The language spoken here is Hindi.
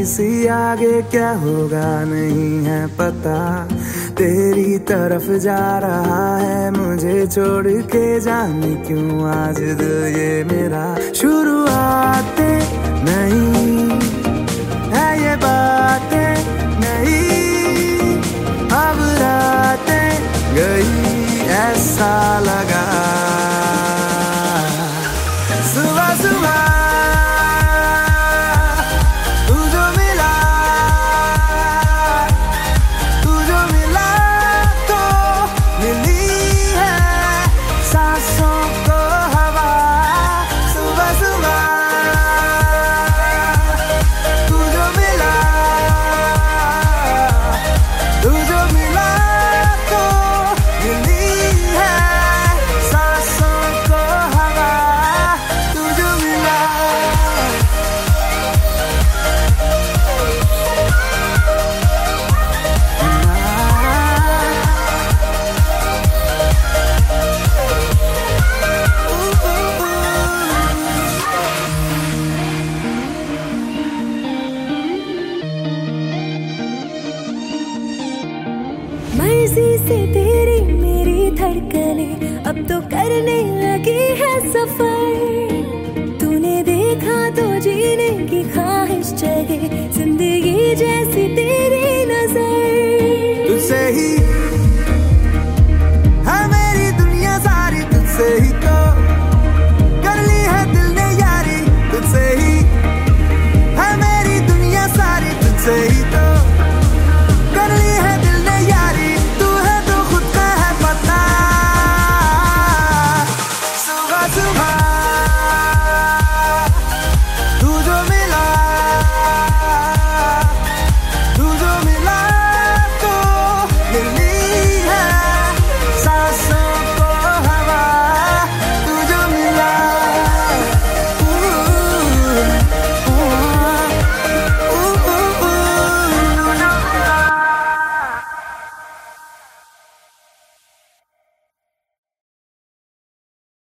सी आगे क्या होगा नहीं है पता। तेरी तरफ जा रहा है मुझे छोड़ के, जाने क्यों आज दिल ये मेरा। शुरुआतें नहीं है ये बातें नहीं, अब रातें गई ऐसा लगा। सुबह सुबह मर्जी से तेरी मेरी धड़कने अब तो करने लगी है सफर। तूने देखा तो जीने की ख्वाहिश जगे, जिंदगी जैसी